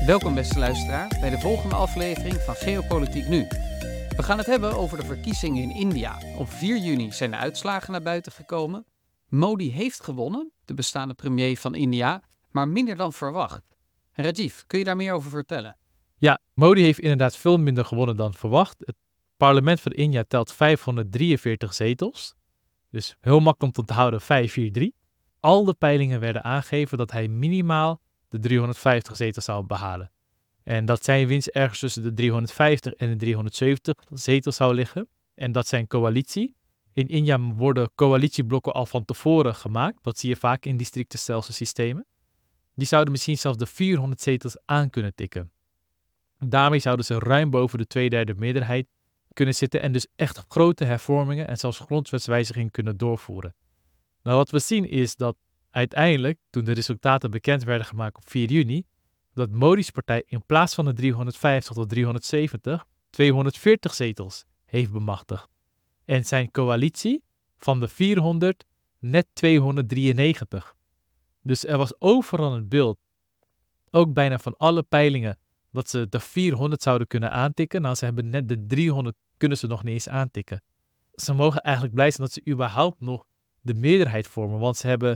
Welkom beste luisteraar bij de volgende aflevering van Geopolitiek Nu. We gaan het hebben over de verkiezingen in India. Op 4 juni zijn de uitslagen naar buiten gekomen. Modi heeft gewonnen, de bestaande premier van India, maar minder dan verwacht. Rajiv, kun je daar meer over vertellen? Ja, Modi heeft inderdaad veel minder gewonnen dan verwacht. Het parlement van India telt 543 zetels. Dus heel makkelijk om te onthouden 543. Al de peilingen werden aangegeven dat hij minimaal de 350 zetels zou behalen. En dat zijn winst ergens tussen de 350 en de 370 zetels zou liggen. En dat zijn coalitie. In India worden coalitieblokken al van tevoren gemaakt. Dat zie je vaak in districtenstelselsystemen. Die zouden misschien zelfs de 400 zetels aan kunnen tikken. Daarmee zouden ze ruim boven de 2/3 meerderheid kunnen zitten en dus echt grote hervormingen en zelfs grondwetswijzigingen kunnen doorvoeren. Nou, wat we zien is dat uiteindelijk, toen de resultaten bekend werden gemaakt op 4 juni, dat Modi's partij in plaats van de 350 tot 370, 240 zetels heeft bemachtigd. En zijn coalitie van de 400 net 293. Dus er was overal het beeld, ook bijna van alle peilingen, dat ze de 400 zouden kunnen aantikken. Nou, ze hebben net de 300, kunnen ze nog niet eens aantikken. Ze mogen eigenlijk blij zijn dat ze überhaupt nog de meerderheid vormen, want ze hebben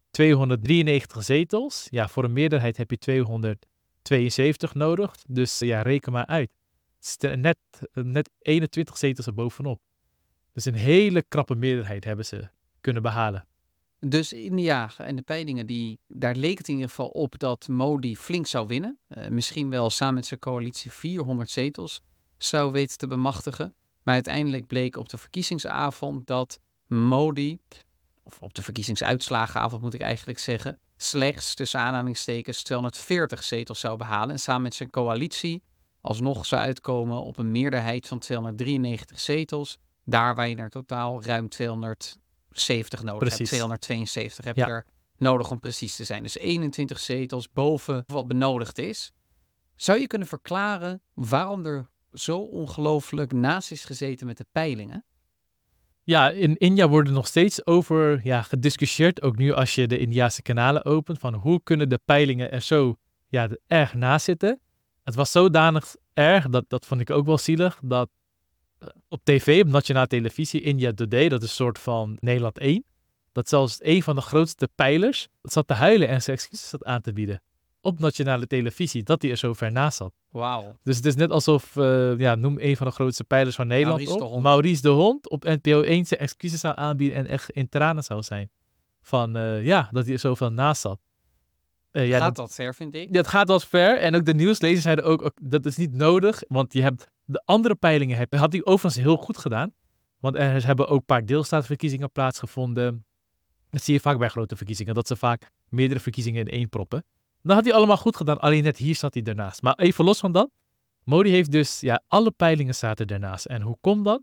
293 zetels. Ja, voor een meerderheid heb je 272 nodig, dus ja, reken maar uit. Net 21 zetels erbovenop. Dus een hele krappe meerderheid hebben ze kunnen behalen. Dus India en de peilingen, daar leek het in ieder geval op dat Modi flink zou winnen. Misschien wel samen met zijn coalitie 400 zetels zou weten te bemachtigen. Maar uiteindelijk bleek op de verkiezingsavond dat Modi, of op de verkiezingsuitslagenavond moet ik eigenlijk zeggen, slechts tussen aanhalingstekens 240 zetels zou behalen. En samen met zijn coalitie alsnog zou uitkomen op een meerderheid van 293 zetels. Daar waar je er totaal ruim 270 nodig hebt. 272 heb je er nodig om precies te zijn. Dus 21 zetels boven wat benodigd is. Zou je kunnen verklaren waarom er zo ongelooflijk naast is gezeten met de peilingen? Ja, in India wordt er nog steeds over gediscussieerd. Ook nu als je de Indiase kanalen opent. Van hoe kunnen de peilingen er zo erg naast zitten. Het was zodanig erg, dat vond ik ook wel zielig. Dat op tv, op nationale televisie, India Today, dat is een soort van Nederland 1. Dat zelfs een van de grootste pijlers zat te huilen en zijn excuses zat aan te bieden. Op nationale televisie, dat hij er zo ver naast zat. Wauw. Dus het is net alsof, noem een van de grootste pijlers van Nederland Maurice de Hond op NPO 1 zijn excuses zou aanbieden en echt in tranen zou zijn. Van, dat hij er zoveel naast zat. Gaat dat ver, vind ik? Dat gaat wat ver. En ook de nieuwslezers zeiden ook, dat is niet nodig. Want je hebt de andere peilingen, had hij overigens heel goed gedaan. Want er hebben ook een paar deelstaatverkiezingen plaatsgevonden. Dat zie je vaak bij grote verkiezingen. Dat ze vaak meerdere verkiezingen in één proppen. Dan had hij allemaal goed gedaan. Alleen net hier zat hij ernaast. Maar even los van dat. Modi heeft dus, alle peilingen zaten ernaast. En hoe komt dat?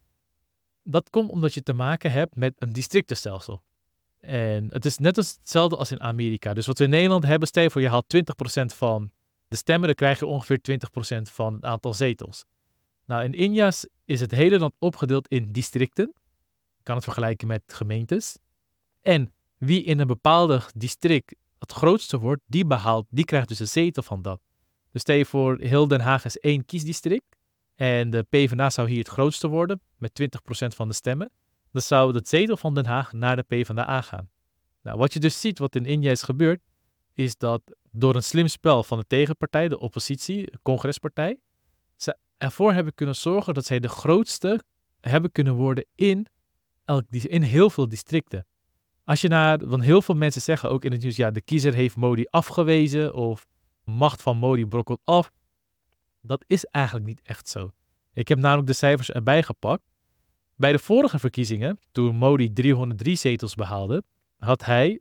Dat komt omdat je te maken hebt met een districtenstelsel. En het is net als hetzelfde als in Amerika. Dus wat we in Nederland hebben, stel je voor je haalt 20% van de stemmen, dan krijg je ongeveer 20% van het aantal zetels. Nou, in India is het hele land opgedeeld in districten. Je kan het vergelijken met gemeentes. En wie in een bepaalde district het grootste wordt, die krijgt dus een zetel van dat. Dus stel je voor, heel Den Haag is 1 kiesdistrict. En de PvdA zou hier het grootste worden, met 20% van de stemmen. Dan zou het zetel van Den Haag naar de PvdA gaan. Nou, wat je dus ziet, wat in India is gebeurd, is dat door een slim spel van de tegenpartij, de oppositie, de congrespartij, ze ervoor hebben kunnen zorgen dat zij de grootste hebben kunnen worden in heel veel districten. Want heel veel mensen zeggen ook in het nieuws, de kiezer heeft Modi afgewezen of de macht van Modi brokkelt af. Dat is eigenlijk niet echt zo. Ik heb namelijk de cijfers erbij gepakt. Bij de vorige verkiezingen, toen Modi 303 zetels behaalde, had hij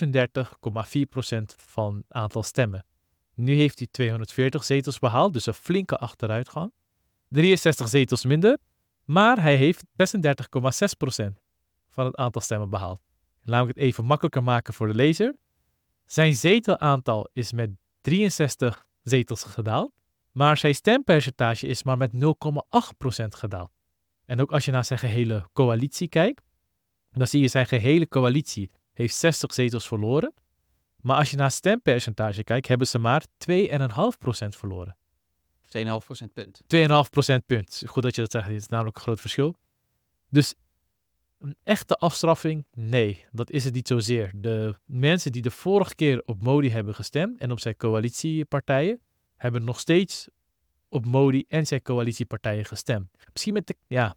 37,4% van het aantal stemmen. Nu heeft hij 240 zetels behaald, dus een flinke achteruitgang. 63 zetels minder, maar hij heeft 36,6% van het aantal stemmen behaald. Laat ik het even makkelijker maken voor de lezer. Zijn zetelaantal is met 63 zetels gedaald, maar zijn stempercentage is maar met 0,8% gedaald. En ook als je naar zijn gehele coalitie kijkt, dan zie je zijn gehele coalitie heeft 60 zetels verloren. Maar als je naar stempercentage kijkt, hebben ze maar 2,5% verloren. 2,5% punt. 2,5% punt. Goed dat je dat zegt, het is namelijk een groot verschil. Dus een echte afstraffing? Nee, dat is het niet zozeer. De mensen die de vorige keer op Modi hebben gestemd en op zijn coalitiepartijen, hebben nog steeds op Modi en zijn coalitiepartijen gestemd. Misschien met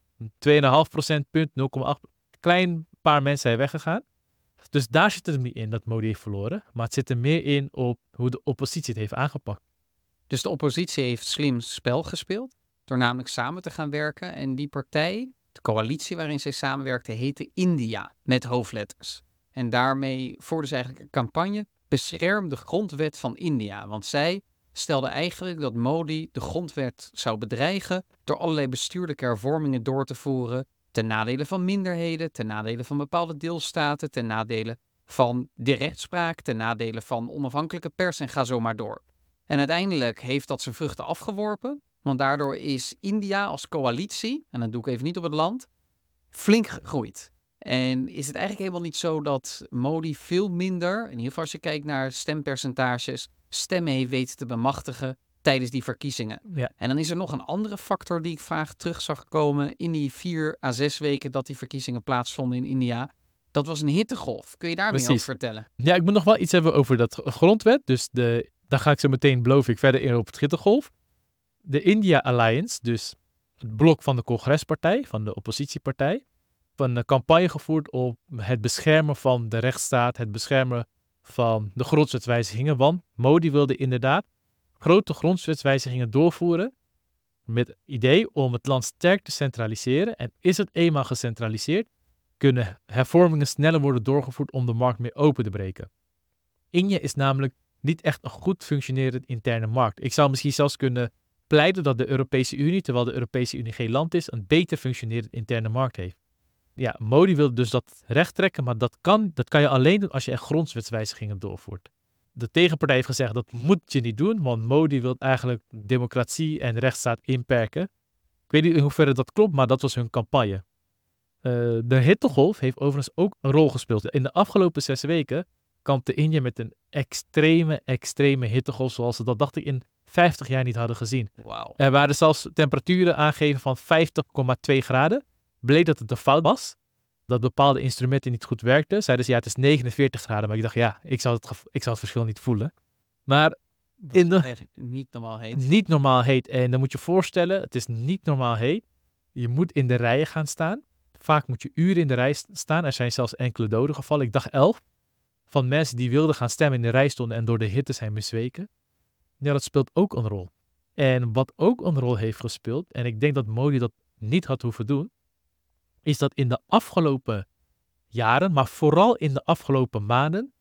2,5% punt, 0,8%. Klein paar mensen zijn weggegaan. Dus daar zit het niet in dat Modi heeft verloren. Maar het zit er meer in op hoe de oppositie het heeft aangepakt. Dus de oppositie heeft slim spel gespeeld, door namelijk samen te gaan werken. En die partij, de coalitie waarin zij samenwerkte, heette India, met hoofdletters. En daarmee voerden ze eigenlijk een campagne, bescherm de grondwet van India. Want zij stelden eigenlijk dat Modi de grondwet zou bedreigen door allerlei bestuurlijke hervormingen door te voeren, ten nadele van minderheden, ten nadele van bepaalde deelstaten, ten nadele van de rechtspraak, ten nadele van onafhankelijke pers en ga zo maar door. En uiteindelijk heeft dat zijn vruchten afgeworpen, want daardoor is India als coalitie, en dat doe ik even niet op het land, flink gegroeid. En is het eigenlijk helemaal niet zo dat Modi veel minder, in ieder geval als je kijkt naar stempercentages, stemmen heeft weten te bemachtigen tijdens die verkiezingen. Ja. En dan is er nog een andere factor die ik vaak terug zag komen in die 4 à 6 weken dat die verkiezingen plaatsvonden in India. Dat was een hittegolf. Kun je daar meer over vertellen? Ja, ik moet nog wel iets hebben over dat grondwet. Dus daar ga ik zo meteen, beloof ik, verder in op het hittegolf. De India Alliance, dus het blok van de congrespartij, van de oppositiepartij, heeft een campagne gevoerd op het beschermen van de rechtsstaat, het beschermen van de grondwetswijzigingen. Want Modi wilde inderdaad grote grondwetswijzigingen doorvoeren met het idee om het land sterk te centraliseren. En is het eenmaal gecentraliseerd, kunnen hervormingen sneller worden doorgevoerd om de markt meer open te breken. India is namelijk niet echt een goed functionerende interne markt. Ik zou misschien zelfs kunnen pleiten dat de Europese Unie, terwijl de Europese Unie geen land is, een beter functionerende interne markt heeft. Ja, Modi wil dus dat recht trekken, maar dat kan je alleen doen als je echt grondwetswijzigingen doorvoert. De tegenpartij heeft gezegd dat moet je niet doen, want Modi wil eigenlijk democratie en rechtsstaat inperken. Ik weet niet in hoeverre dat klopt, maar dat was hun campagne. De hittegolf heeft overigens ook een rol gespeeld. In de afgelopen 6 weken kampte India met een extreme hittegolf, zoals ze dat, dacht ik, in 50 jaar niet hadden gezien. Wauw. Er waren zelfs temperaturen aangegeven van 50,2 graden. Bleek dat het een fout was, dat bepaalde instrumenten niet goed werkten. Zeiden ze, ja, het is 49 graden. Maar ik dacht, ja, ik zou het verschil niet voelen. Maar Niet normaal heet. Niet normaal heet. En dan moet je voorstellen, het is niet normaal heet. Je moet in de rijen gaan staan. Vaak moet je uren in de rij staan. Er zijn zelfs enkele doden gevallen. Ik dacht 11. Van mensen die wilden gaan stemmen in de rij stonden en door de hitte zijn bezweken. Ja, dat speelt ook een rol. En wat ook een rol heeft gespeeld, en ik denk dat Modi dat niet had hoeven doen, is dat in de afgelopen jaren, maar vooral in de afgelopen maanden,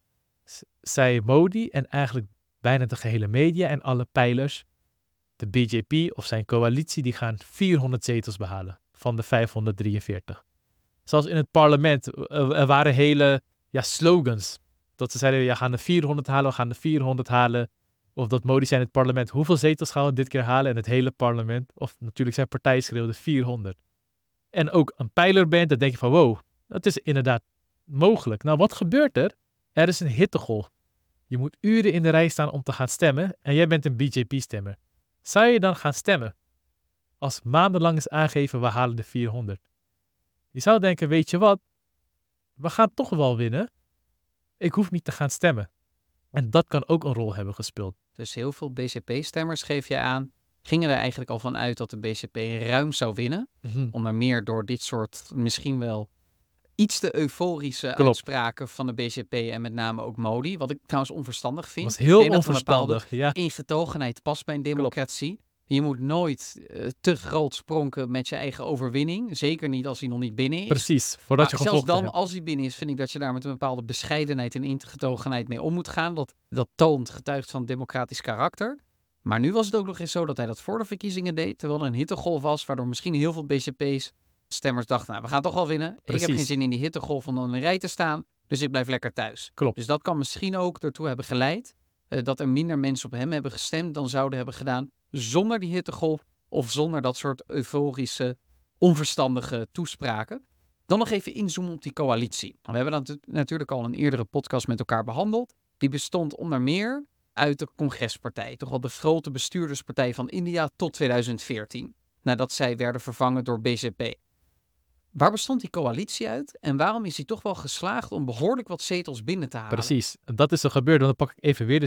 zei Modi en eigenlijk bijna de gehele media en alle peilers, de BJP of zijn coalitie, die gaan 400 zetels behalen van de 543. Zelfs in het parlement, er waren hele slogans. Dat ze zeiden, we gaan de 400 halen, we gaan de 400 halen. Of dat Modi zei in het parlement, hoeveel zetels gaan we dit keer halen? En het hele parlement, of natuurlijk zijn partij schreeuwde 400. En ook een pijler bent, dan denk je van wow, dat is inderdaad mogelijk. Nou, wat gebeurt er? Er is een hittegolf. Je moet uren in de rij staan om te gaan stemmen en jij bent een BJP-stemmer. Zou je dan gaan stemmen? Als maandenlang is aangegeven, we halen de 400. Je zou denken, weet je wat? We gaan toch wel winnen. Ik hoef niet te gaan stemmen. En dat kan ook een rol hebben gespeeld. Dus heel veel BCP-stemmers, geef je aan, gingen er eigenlijk al van uit dat de BCP ruim zou winnen. Onder meer door dit soort misschien wel iets te euforische uitspraken van de BCP en met name ook Modi. Wat ik trouwens onverstandig vind. Dat was heel onverstandig. Ja. Ingetogenheid past bij een democratie. Klopt. Je moet nooit te groot spronken met je eigen overwinning. Zeker niet als hij nog niet binnen is. Precies, voordat je zelfs dan, als hij binnen is, vind ik dat je daar met een bepaalde bescheidenheid en ingetogenheid mee om moet gaan. Dat getuigt van democratisch karakter. Maar nu was het ook nog eens zo dat hij dat voor de verkiezingen deed, terwijl er een hittegolf was, waardoor misschien heel veel BCP's stemmers dachten, nou, we gaan toch wel winnen. Precies. Ik heb geen zin in die hittegolf om dan in de rij te staan, dus ik blijf lekker thuis. Klopt. Dus dat kan misschien ook ertoe hebben geleid dat er minder mensen op hem hebben gestemd dan zouden hebben gedaan zonder die hittegolf of zonder dat soort euforische, onverstandige toespraken. Dan nog even inzoomen op die coalitie. We hebben dat natuurlijk al in een eerdere podcast met elkaar behandeld. Die bestond onder meer uit de Congrespartij, toch wel de grote bestuurderspartij van India tot 2014, nadat zij werden vervangen door BJP. Waar bestond die coalitie uit en waarom is hij toch wel geslaagd om behoorlijk wat zetels binnen te halen? Precies, dat is er gebeurd. Dan pak ik even weer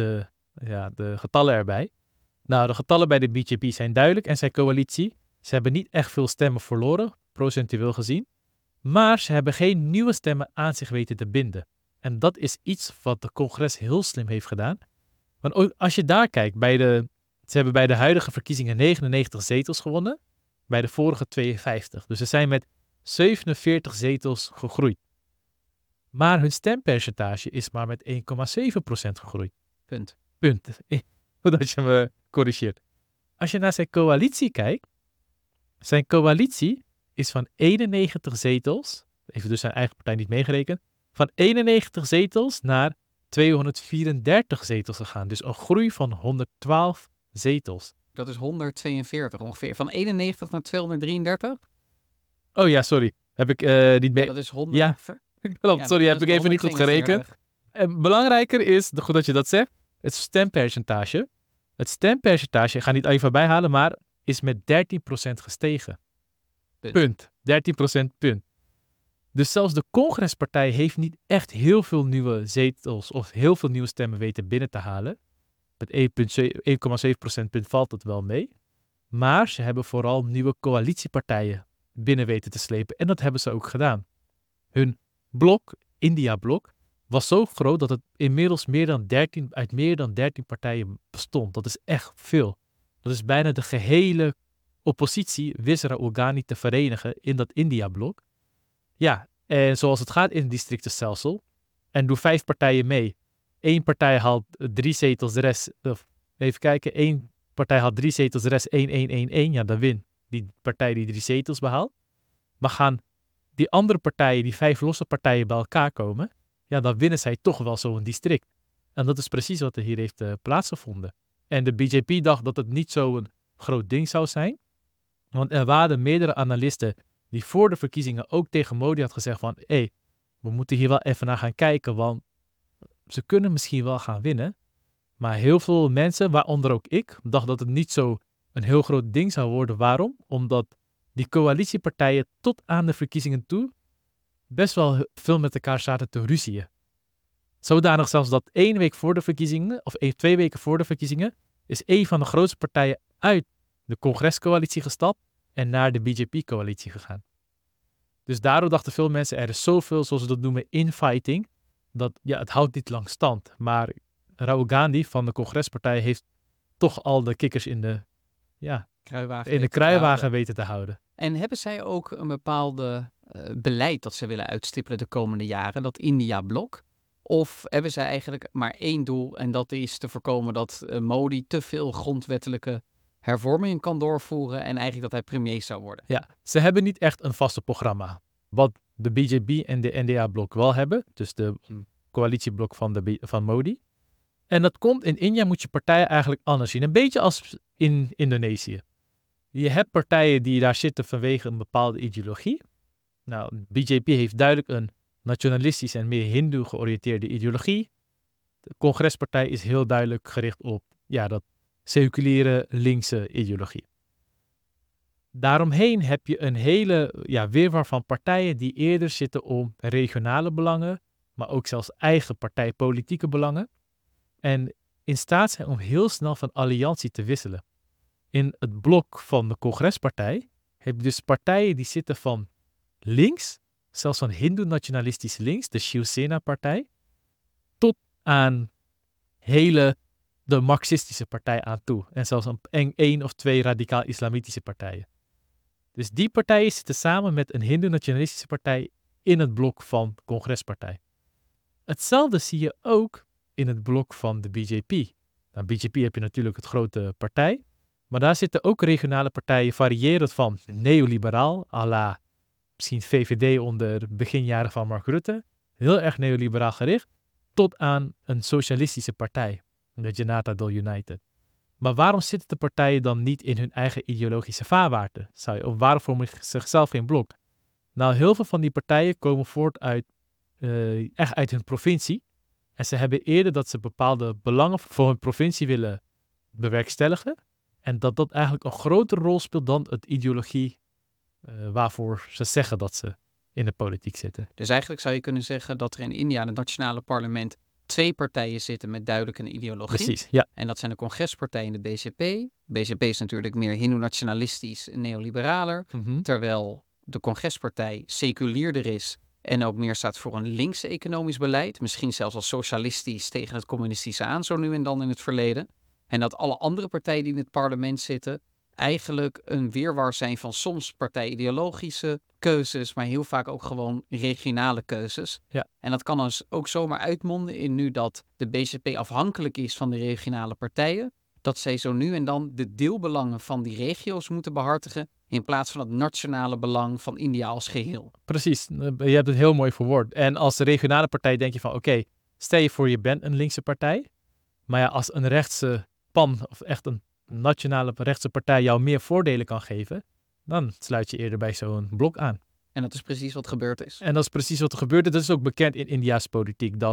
de getallen erbij. Nou, de getallen bij de BJP zijn duidelijk en zijn coalitie. Ze hebben niet echt veel stemmen verloren, procentueel gezien. Maar ze hebben geen nieuwe stemmen aan zich weten te binden. En dat is iets wat de congres heel slim heeft gedaan. Want ook als je daar kijkt, ze hebben bij de huidige verkiezingen 99 zetels gewonnen. Bij de vorige 52. Dus ze zijn met 47 zetels gegroeid. Maar hun stempercentage is maar met 1,7% gegroeid. Punt. Voordat je me corrigeert. Als je naar zijn coalitie kijkt. Zijn coalitie is van 91 zetels. Even dus zijn eigen partij niet meegerekend. Van 91 zetels naar 234 zetels gegaan. Dus een groei van 112 zetels. Dat is 142 ongeveer. Van 91 naar 233? Oh ja, sorry. Heb ik niet mee... Dat is 100. Ja, klopt. Sorry, dat heb is ik even niet goed 142. gerekend. En belangrijker is, goed dat je dat zegt, het stempercentage. Het stempercentage, ik ga niet even bijhalen, maar is met 13% gestegen. Punt. 13% punt. Dus zelfs de Congrespartij heeft niet echt heel veel nieuwe zetels of heel veel nieuwe stemmen weten binnen te halen. Met 1,7% punt valt het wel mee. Maar ze hebben vooral nieuwe coalitiepartijen binnen weten te slepen. En dat hebben ze ook gedaan. Hun blok, India-blok, was zo groot dat het inmiddels uit meer dan 13 partijen bestond. Dat is echt veel. Dat is bijna de gehele oppositie wist Rahul Gandhi te verenigen in dat India-blok. Ja, en zoals het gaat in het districtenstelsel, en doe 5 partijen mee. 1 partij haalt 3 zetels, de rest, even kijken, 1 partij haalt 3 zetels, de rest 1. Ja, dan wint die partij die 3 zetels behaalt. Maar gaan die andere partijen, die 5 losse partijen bij elkaar komen, ja, dan winnen zij toch wel zo'n district. En dat is precies wat er hier heeft plaatsgevonden. En de BJP dacht dat het niet zo'n groot ding zou zijn. Want er waren meerdere analisten die voor de verkiezingen ook tegen Modi had gezegd van, we moeten hier wel even naar gaan kijken, want ze kunnen misschien wel gaan winnen. Maar heel veel mensen, waaronder ook ik, dacht dat het niet zo een heel groot ding zou worden. Waarom? Omdat die coalitiepartijen tot aan de verkiezingen toe best wel veel met elkaar zaten te ruzieën. Zodanig zelfs dat 1 week voor de verkiezingen, of 2 weken voor de verkiezingen, is een van de grootste partijen uit de congrescoalitie gestapt en naar de BJP-coalitie gegaan. Dus daardoor dachten veel mensen, er is zoveel, zoals ze dat noemen, infighting, dat ja, het houdt niet lang stand. Maar Rahul Gandhi van de congrespartij heeft toch al de kikkers in de kruiwagen weten te houden. En hebben zij ook een bepaalde beleid dat ze willen uitstippelen de komende jaren, dat India-blok? Of hebben zij eigenlijk maar 1 doel en dat is te voorkomen dat Modi te veel grondwettelijke hervormingen kan doorvoeren en eigenlijk dat hij premier zou worden? Ja, ze hebben niet echt een vaste programma. Wat de BJP en de NDA-blok wel hebben, dus de coalitieblok van Modi. En dat komt in India, moet je partijen eigenlijk anders zien. Een beetje als in Indonesië. Je hebt partijen die daar zitten vanwege een bepaalde ideologie. Nou, BJP heeft duidelijk een nationalistisch en meer hindoe georiënteerde ideologie. De congrespartij is heel duidelijk gericht op dat seculiere linkse ideologie. Daaromheen heb je een hele wirwar van partijen die eerder zitten om regionale belangen, maar ook zelfs eigen partijpolitieke belangen. En in staat zijn om heel snel van alliantie te wisselen. In het blok van de congrespartij heb je dus partijen die zitten van links, zelfs van hindoe-nationalistisch links, de Shiv Sena-partij, tot aan de marxistische partij aan toe. En zelfs 1 of 2 radicaal-islamitische partijen. Dus die partijen zitten samen met een hindoe-nationalistische partij in het blok van de congrespartij. Hetzelfde zie je ook in het blok van de BJP. Nou, BJP heb je natuurlijk het grote partij, maar daar zitten ook regionale partijen variërend van neoliberaal, à la misschien VVD onder beginjaren van Mark Rutte, heel erg neoliberaal gericht, tot aan een socialistische partij, de Janata Dal United. Maar waarom zitten de partijen dan niet in hun eigen ideologische vaarwater? Of waarom vormen ze zichzelf geen blok? Nou, heel veel van die partijen komen voort echt uit hun provincie. En ze hebben eerder dat ze bepaalde belangen voor hun provincie willen bewerkstelligen. En dat eigenlijk een grotere rol speelt dan het ideologie waarvoor ze zeggen dat ze in de politiek zitten. Dus eigenlijk zou je kunnen zeggen dat er in India, in het nationale parlement, 2 partijen zitten met duidelijk een ideologie. Precies, ja. En dat zijn de congrespartij en de BJP. BJP is natuurlijk meer hindoe-nationalistisch en neoliberaler. Terwijl de congrespartij seculierder is en ook meer staat voor een links economisch beleid. Misschien zelfs als socialistisch tegen het communistische aan, zo nu en dan in het verleden. En dat alle andere partijen die in het parlement zitten eigenlijk een wirwar zijn van soms partijideologische keuzes, maar heel vaak ook gewoon regionale keuzes. Ja. En dat kan dus ook zomaar uitmonden in nu dat de BJP afhankelijk is van de regionale partijen, dat zij zo nu en dan de deelbelangen van die regio's moeten behartigen in plaats van het nationale belang van India als geheel. Precies, je hebt het heel mooi verwoord. En als regionale partij denk je van oké, stel je voor je bent een linkse partij, maar ja, als een rechtse PAN of echt een nationale rechtse partij jou meer voordelen kan geven, dan sluit je eerder bij zo'n blok aan. En dat is precies wat gebeurd is. En dat is precies wat er gebeurde. Dat is ook bekend in India's politiek, dat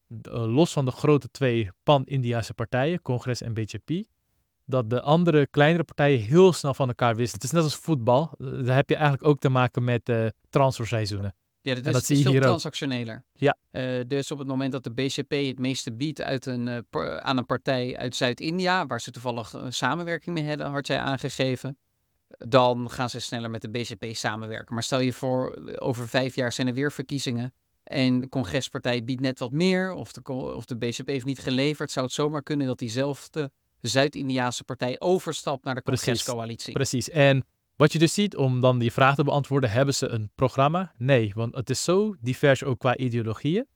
los van de grote 2 pan-Indiase partijen, Congres en BJP, dat de andere kleinere partijen heel snel van elkaar wisten. Het is net als voetbal. Daar heb je eigenlijk ook te maken met transferseizoenen. Ja, dat is zie je veel hier ook. transactioneler. Ja. Dus op het moment dat de BJP het meeste biedt aan een partij uit Zuid-India, waar ze toevallig een samenwerking mee hadden, had jij aangegeven, dan gaan ze sneller met de BJP samenwerken. Maar stel je voor, over 5 jaar zijn er weer verkiezingen en de congrespartij biedt net wat meer, of de BJP heeft niet geleverd, zou het zomaar kunnen dat diezelfde Zuid-Indiase partij overstapt naar de congrescoalitie. Precies. En wat je dus ziet, om dan die vraag te beantwoorden, hebben ze een programma? Nee, want het is zo divers ook qua ideologieën,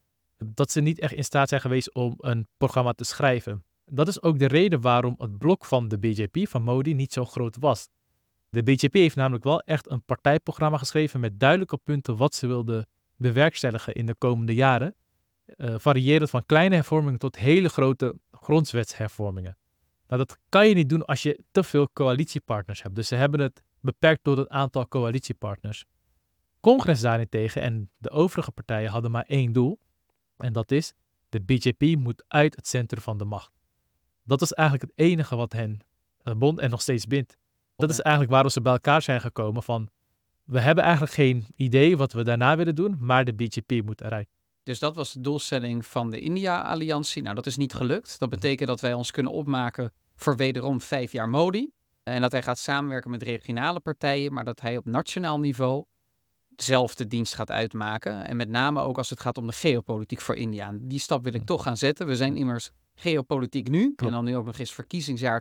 dat ze niet echt in staat zijn geweest om een programma te schrijven. Dat is ook de reden waarom het blok van de BJP, van Modi, niet zo groot was. De BJP heeft namelijk wel echt een partijprogramma geschreven met duidelijke punten wat ze wilden bewerkstelligen in de komende jaren. Variërend van kleine hervormingen tot hele grote grondwetshervormingen. Nou, dat kan je niet doen als je te veel coalitiepartners hebt. Dus ze hebben het beperkt tot het aantal coalitiepartners. Congres daarentegen en de overige partijen hadden maar 1 doel. En dat is, de BJP moet uit het centrum van de macht. Dat is eigenlijk het enige wat hen bond en nog steeds bindt. Dat is eigenlijk waarom ze bij elkaar zijn gekomen van, we hebben eigenlijk geen idee wat we daarna willen doen, maar de BJP moet eruit. Dus dat was de doelstelling van de India-alliantie. Nou, dat is niet gelukt. Dat betekent dat wij ons kunnen opmaken voor wederom 5 jaar Modi. En dat hij gaat samenwerken met regionale partijen, maar dat hij op nationaal niveau zelf de dienst gaat uitmaken. En met name ook als het gaat om de geopolitiek voor India. Die stap wil ik toch gaan zetten. We zijn immers geopolitiek nu. Klopt. En dan nu ook nog eens verkiezingsjaar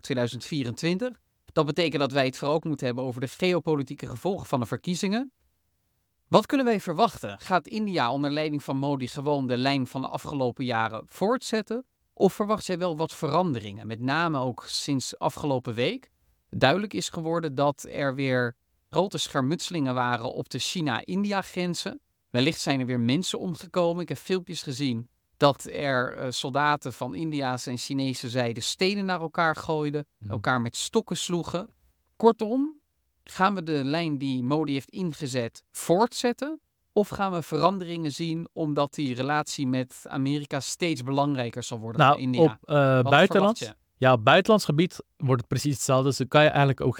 2024. Dat betekent dat wij het vooral ook moeten hebben over de geopolitieke gevolgen van de verkiezingen. Wat kunnen wij verwachten? Gaat India onder leiding van Modi gewoon de lijn van de afgelopen jaren voortzetten? Of verwacht jij wel wat veranderingen? Met name ook sinds afgelopen week duidelijk is geworden dat er weer grote schermutselingen waren op de China-India-grenzen. Wellicht zijn er weer mensen omgekomen. Ik heb filmpjes gezien dat er soldaten van Indiase en Chinese zijde stenen naar elkaar gooiden, elkaar met stokken sloegen. Kortom, gaan we de lijn die Modi heeft ingezet voortzetten? Of gaan we veranderingen zien omdat die relatie met Amerika steeds belangrijker zal worden voor India? Op buitenlands, verwacht op buitenlands gebied wordt het precies hetzelfde. Dus dan kan je eigenlijk ook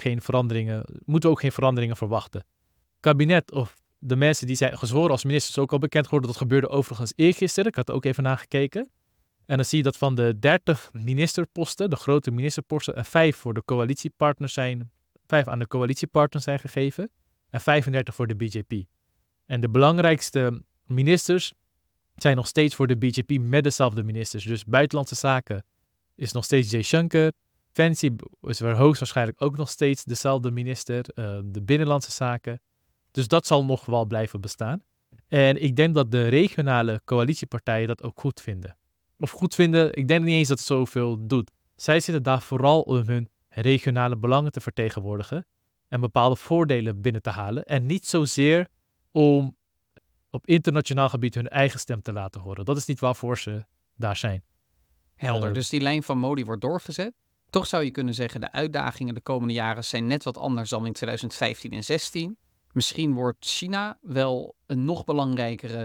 moeten we ook geen veranderingen verwachten. Kabinet of de mensen die zijn gezworen als ministers ook al bekend geworden. Dat gebeurde overigens eergisteren. Ik had er ook even naar gekeken. En dan zie je dat van de 30 ministerposten, de grote ministerposten, er 5 voor de coalitiepartners zijn, 5 aan de coalitiepartners zijn gegeven en 35 voor de BJP. En de belangrijkste ministers zijn nog steeds voor de BJP met dezelfde ministers. Dus buitenlandse zaken is nog steeds Jaishankar. Defensie is weer hoogstwaarschijnlijk ook nog steeds dezelfde minister. De binnenlandse zaken. Dus dat zal nog wel blijven bestaan. En ik denk dat de regionale coalitiepartijen dat ook goed vinden. Of goed vinden, ik denk niet eens dat het zoveel doet. Zij zitten daar vooral om hun regionale belangen te vertegenwoordigen en bepaalde voordelen binnen te halen. En niet zozeer om op internationaal gebied hun eigen stem te laten horen. Dat is niet waarvoor ze daar zijn. Helder, dus die lijn van Modi wordt doorgezet. Toch zou je kunnen zeggen, de uitdagingen de komende jaren zijn net wat anders dan in 2015 en 2016. Misschien wordt China wel een nog belangrijkere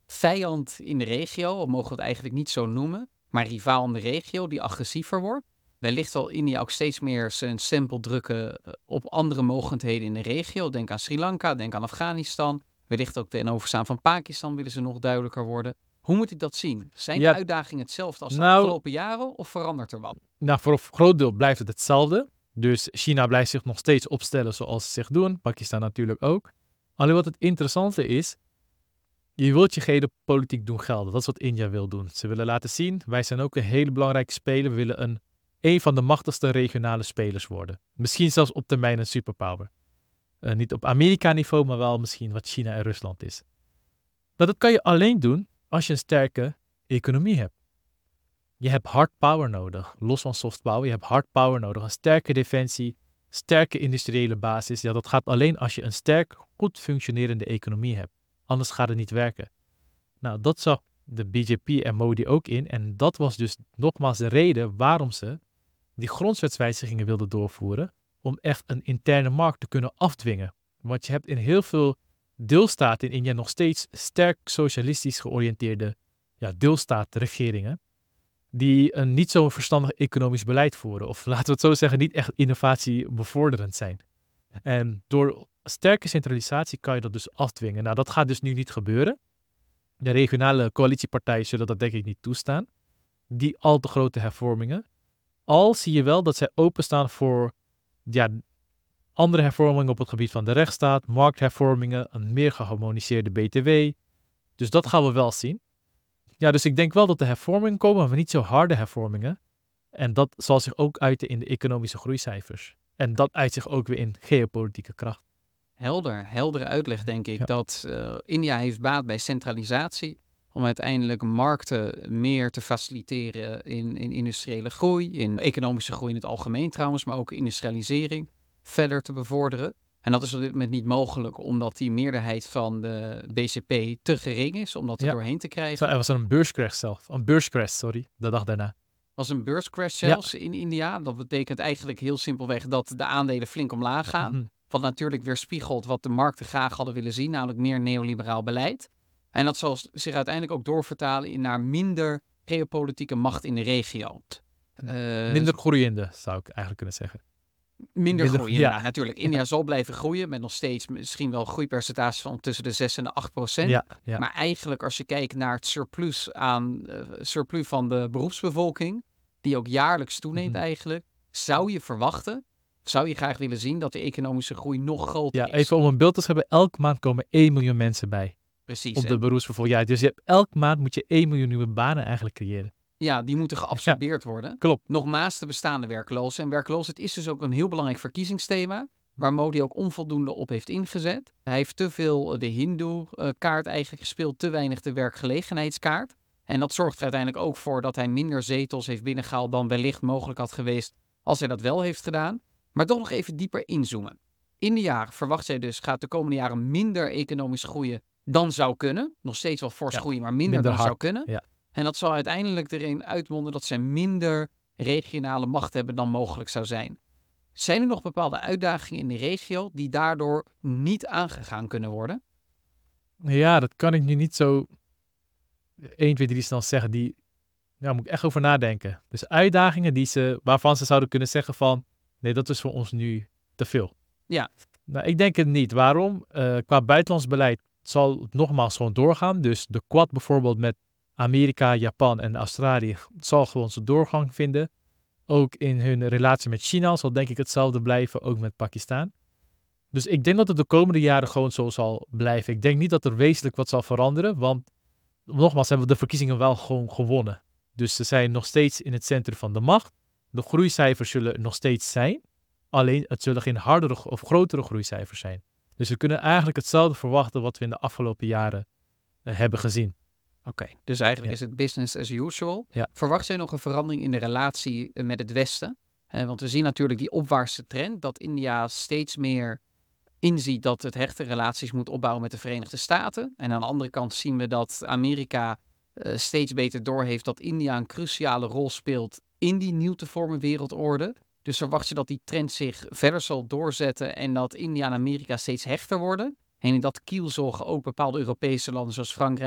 vijand in de regio, of mogen we het eigenlijk niet zo noemen, maar rivaal in de regio die agressiever wordt. Wellicht zal India ook steeds meer zijn stempel drukken op andere mogendheden in de regio. Denk aan Sri Lanka, denk aan Afghanistan. Wellicht ook ten overstaan van Pakistan willen ze nog duidelijker worden. Hoe moet ik dat zien? Zijn de uitdagingen hetzelfde als de afgelopen jaren of verandert er wat? Nou, voor een groot deel blijft het hetzelfde. Dus China blijft zich nog steeds opstellen zoals ze zich doen. Pakistan natuurlijk ook. Alleen wat het interessante is, je wilt je geopolitiek doen gelden. Dat is wat India wil doen. Ze willen laten zien, wij zijn ook een hele belangrijke speler. We willen een van de machtigste regionale spelers worden. Misschien zelfs op termijn een superpower. Niet op Amerika-niveau, maar wel misschien wat China en Rusland is. Dat kan je alleen doen als je een sterke economie hebt. Je hebt hard power nodig, los van soft power. Je hebt hard power nodig, een sterke defensie, sterke industriële basis. Ja, dat gaat alleen als je een sterk, goed functionerende economie hebt. Anders gaat het niet werken. Nou, dat zag de BJP en Modi ook in. En dat was dus nogmaals de reden waarom ze die grondwetswijzigingen wilden doorvoeren. Om echt een interne markt te kunnen afdwingen. Want je hebt in heel veel deelstaten in India nog steeds sterk socialistisch georiënteerde deelstaatregeringen. Die een niet zo verstandig economisch beleid voeren. Of laten we het zo zeggen, niet echt innovatiebevorderend zijn. En door sterke centralisatie kan je dat dus afdwingen. Nou, dat gaat dus nu niet gebeuren. De regionale coalitiepartijen zullen dat denk ik niet toestaan. Die al te grote hervormingen. Al zie je wel dat zij openstaan voor andere hervormingen op het gebied van de rechtsstaat, markthervormingen, een meer geharmoniseerde BTW. Dus dat gaan we wel zien. Ja, dus ik denk wel dat de hervormingen komen, maar niet zo harde hervormingen. En dat zal zich ook uiten in de economische groeicijfers. En dat uit zich ook weer in geopolitieke kracht. Heldere uitleg denk ik. Ja. Dat India heeft baat bij centralisatie. Om uiteindelijk markten meer te faciliteren in industriële groei. In economische groei in het algemeen trouwens, maar ook industrialisering verder te bevorderen. En dat is op dit moment niet mogelijk, omdat die meerderheid van de BCP te gering is om dat er doorheen te krijgen. Er was een beurscrash zelf. Een beurscrash, de dag daarna. Was een beurscrash zelfs in India. Dat betekent eigenlijk heel simpelweg dat de aandelen flink omlaag gaan. Mm-hmm. Wat natuurlijk weerspiegelt wat de markten graag hadden willen zien, namelijk meer neoliberaal beleid. En dat zal zich uiteindelijk ook doorvertalen naar minder geopolitieke macht in de regio. Minder groeiende, zou ik eigenlijk kunnen zeggen. Minder groeien, ja, natuurlijk. India zal blijven groeien met nog steeds misschien wel groeipercentages van tussen de 6 en de 8%. Ja. Maar eigenlijk als je kijkt naar het surplus van de beroepsbevolking, die ook jaarlijks toeneemt eigenlijk, zou je graag willen zien dat de economische groei nog groter is. Even om een beeld te hebben, elke maand komen 1 miljoen mensen bij. Precies. Op de beroepsbevolking. Ja, dus elke maand moet je 1 miljoen nieuwe banen eigenlijk creëren. Ja, die moeten geabsorbeerd worden. Klopt. Nog naast de bestaande werklozen. En werkloosheid is dus ook een heel belangrijk verkiezingsthema, waar Modi ook onvoldoende op heeft ingezet. Hij heeft te veel de Hindoe-kaart eigenlijk gespeeld, te weinig de werkgelegenheidskaart. En dat zorgt er uiteindelijk ook voor dat hij minder zetels heeft binnengehaald dan wellicht mogelijk had geweest als hij dat wel heeft gedaan. Maar toch nog even dieper inzoomen. India, verwacht zij dus, gaat de komende jaren minder economisch groeien dan zou kunnen. Nog steeds wel fors groeien, maar minder dan zou kunnen. Ja. En dat zal uiteindelijk erin uitmonden dat zij minder regionale macht hebben dan mogelijk zou zijn. Zijn er nog bepaalde uitdagingen in de regio die daardoor niet aangegaan kunnen worden? Ja, dat kan ik nu niet zo 1, 2, 3 snel zeggen. Daar moet ik echt over nadenken. Dus uitdagingen waarvan ze zouden kunnen zeggen van, nee, dat is voor ons nu te veel. Ja. Nou, ik denk het niet. Waarom? Qua buitenlands beleid zal het nogmaals gewoon doorgaan. Dus de Quad bijvoorbeeld met Amerika, Japan en Australië zal gewoon zijn doorgang vinden. Ook in hun relatie met China zal denk ik hetzelfde blijven, ook met Pakistan. Dus ik denk dat het de komende jaren gewoon zo zal blijven. Ik denk niet dat er wezenlijk wat zal veranderen, want nogmaals hebben we de verkiezingen wel gewoon gewonnen. Dus ze zijn nog steeds in het centrum van de macht. De groeicijfers zullen er nog steeds zijn, alleen het zullen geen hardere of grotere groeicijfers zijn. Dus we kunnen eigenlijk hetzelfde verwachten wat we in de afgelopen jaren hebben gezien. Oké, dus eigenlijk is het business as usual. Ja. Verwacht jij nog een verandering in de relatie met het Westen? Want we zien natuurlijk die opwaartse trend dat India steeds meer inziet dat het hechte relaties moet opbouwen met de Verenigde Staten. En aan de andere kant zien we dat Amerika steeds beter doorheeft dat India een cruciale rol speelt in die nieuw te vormen wereldorde. Dus verwacht je dat die trend zich verder zal doorzetten en dat India en Amerika steeds hechter worden? En in dat kielzog ook bepaalde Europese landen zoals Frankrijk,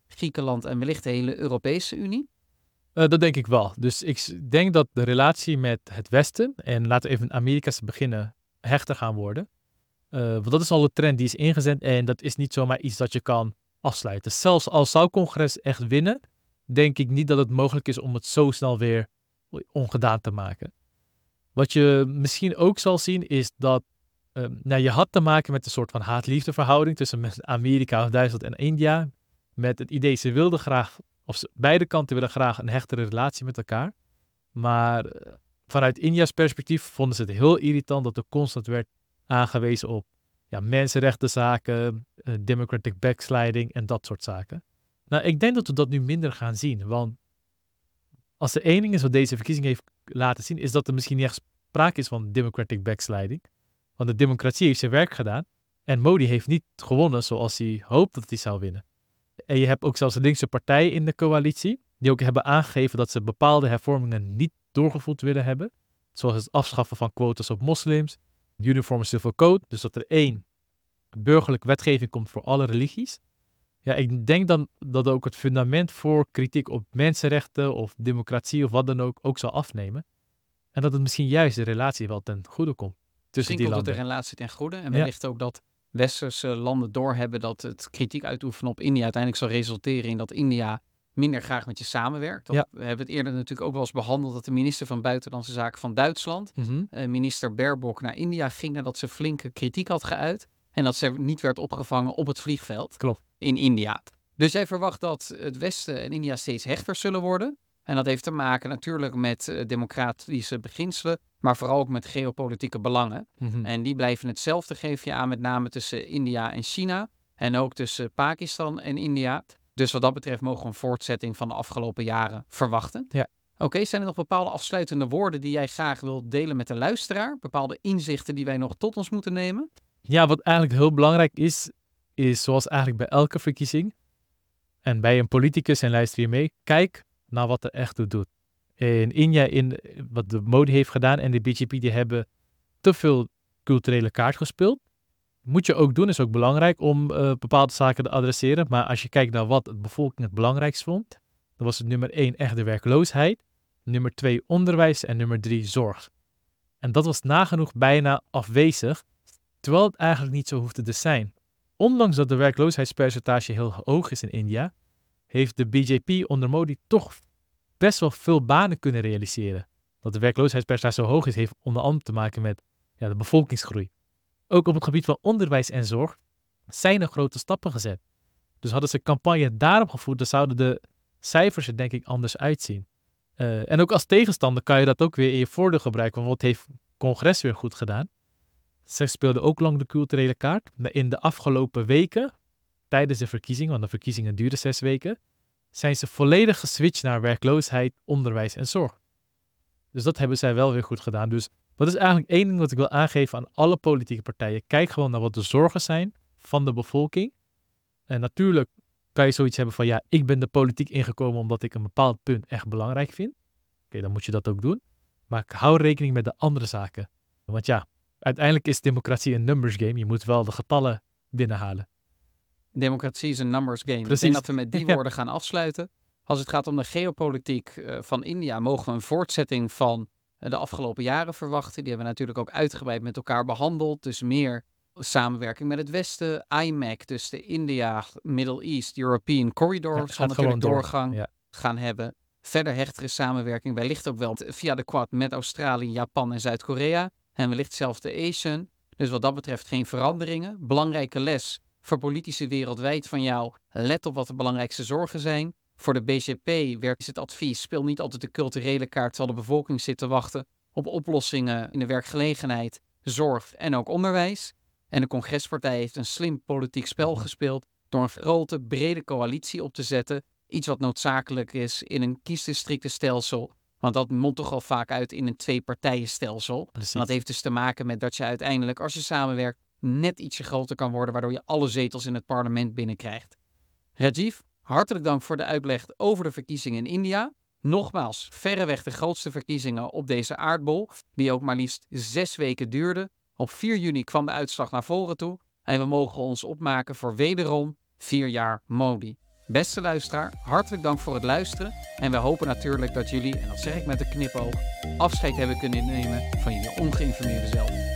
Griekenland en wellicht de hele Europese Unie? Dat denk ik wel. Dus ik denk dat de relatie met het Westen, en laten we even Amerika's beginnen, hechter gaan worden. Want dat is al een trend die is ingezet en dat is niet zomaar iets dat je kan afsluiten. Zelfs al zou Congres echt winnen, denk ik niet dat het mogelijk is om het zo snel weer ongedaan te maken. Wat je misschien ook zal zien is dat je had te maken met een soort van haat-liefde verhouding tussen Amerika of Duitsland en India. Met het idee, ze wilden graag, beide kanten willen graag een hechtere relatie met elkaar. Maar vanuit India's perspectief vonden ze het heel irritant dat er constant werd aangewezen op mensenrechtenzaken, democratic backsliding en dat soort zaken. Nou, ik denk dat we dat nu minder gaan zien, want als er één ding is wat deze verkiezing heeft laten zien, is dat er misschien niet echt sprake is van democratic backsliding. Want de democratie heeft zijn werk gedaan en Modi heeft niet gewonnen zoals hij hoopt dat hij zou winnen. En je hebt ook zelfs linkse partijen in de coalitie die ook hebben aangegeven dat ze bepaalde hervormingen niet doorgevoerd willen hebben. Zoals het afschaffen van quotas op moslims, Uniform Civil Code, dus dat er één burgerlijke wetgeving komt voor alle religies. Ja, ik denk dan dat ook het fundament voor kritiek op mensenrechten of democratie of wat dan ook zal afnemen. En dat het misschien juist de relatie wel ten goede komt tussen die Misschien komt landen. het de relatie ten goede en wellicht ook dat westerse landen doorhebben dat het kritiek uitoefenen op India uiteindelijk zal resulteren in dat India minder graag met je samenwerkt. Ja. We hebben het eerder natuurlijk ook wel eens behandeld dat de minister van Buitenlandse Zaken van Duitsland, minister Baerbock, naar India ging nadat ze flinke kritiek had geuit en dat ze niet werd opgevangen op het vliegveld. Klopt. In India. Dus jij verwacht dat het Westen en India steeds hechter zullen worden. En dat heeft te maken natuurlijk met democratische beginselen, maar vooral ook met geopolitieke belangen. En die blijven hetzelfde, geef je aan, met name tussen India en China. En ook tussen Pakistan en India. Dus wat dat betreft mogen we een voortzetting van de afgelopen jaren verwachten. Ja. Oké, zijn er nog bepaalde afsluitende woorden die jij graag wilt delen met de luisteraar? Bepaalde inzichten die wij nog tot ons moeten nemen? Ja, wat eigenlijk heel belangrijk is zoals eigenlijk bij elke verkiezing en bij een politicus, en luister je mee, kijk naar wat er echt toe doet. In India, wat de Modi heeft gedaan en de BJP, die hebben te veel culturele kaart gespeeld. Moet je ook doen, is ook belangrijk om bepaalde zaken te adresseren. Maar als je kijkt naar wat de bevolking het belangrijkst vond, dan was het nummer 1 echt de werkloosheid, nummer 2 onderwijs en nummer 3 zorg. En dat was nagenoeg bijna afwezig, terwijl het eigenlijk niet zo hoefde te zijn. Ondanks dat de werkloosheidspercentage heel hoog is in India, heeft de BJP onder Modi toch best wel veel banen kunnen realiseren. Dat de werkloosheidspercentage zo hoog is, heeft onder andere te maken met de bevolkingsgroei. Ook op het gebied van onderwijs en zorg zijn er grote stappen gezet. Dus hadden ze campagne daarop gevoerd, dan zouden de cijfers er denk ik anders uitzien. En ook als tegenstander kan je dat ook weer in je voordeel gebruiken, want wat heeft Congres weer goed gedaan? Ze speelden ook lang de culturele kaart. Maar in de afgelopen weken, tijdens de verkiezingen, want de verkiezingen duurden 6 weken, zijn ze volledig geswitcht naar werkloosheid, onderwijs en zorg. Dus dat hebben zij wel weer goed gedaan. Dus dat is eigenlijk één ding wat ik wil aangeven aan alle politieke partijen. Kijk gewoon naar wat de zorgen zijn van de bevolking. En natuurlijk kan je zoiets hebben van, ik ben de politiek ingekomen omdat ik een bepaald punt echt belangrijk vind. Oké, dan moet je dat ook doen. Maar hou rekening met de andere zaken. Want uiteindelijk is democratie een numbers game. Je moet wel de getallen binnenhalen. Democratie is een numbers game. Precies. Ik denk dat we met die woorden gaan afsluiten. Als het gaat om de geopolitiek van India, mogen we een voortzetting van de afgelopen jaren verwachten. Die hebben we natuurlijk ook uitgebreid met elkaar behandeld. Dus meer samenwerking met het Westen. IMEC, dus de India, Middle East, European Corridor, zal natuurlijk doorgang gaan hebben. Verder hechtere samenwerking, wellicht ook wel via de Quad met Australië, Japan en Zuid-Korea. En wellicht zelfs de ASEAN. Dus wat dat betreft geen veranderingen. Belangrijke les voor politici wereldwijd van jou. Let op wat de belangrijkste zorgen zijn. Voor de BJP is het advies, speel niet altijd de culturele kaart, terwijl de bevolking zit te wachten op oplossingen in de werkgelegenheid, zorg en ook onderwijs. En de Congrespartij heeft een slim politiek spel gespeeld door een grote, brede coalitie op te zetten. Iets wat noodzakelijk is in een kiesdistrictenstelsel. Want dat mondt toch al vaak uit in een twee-partijenstelsel. En dat heeft dus te maken met dat je uiteindelijk, als je samenwerkt, net ietsje groter kan worden, waardoor je alle zetels in het parlement binnenkrijgt. Rajiv, hartelijk dank voor de uitleg over de verkiezingen in India. Nogmaals, verreweg de grootste verkiezingen op deze aardbol, die ook maar liefst 6 weken duurden. Op 4 juni kwam de uitslag naar voren toe en we mogen ons opmaken voor wederom 4 jaar Modi. Beste luisteraar, hartelijk dank voor het luisteren. En we hopen natuurlijk dat jullie, en dat zeg ik met een knipoog, afscheid hebben kunnen nemen van jullie ongeïnformeerde zelf.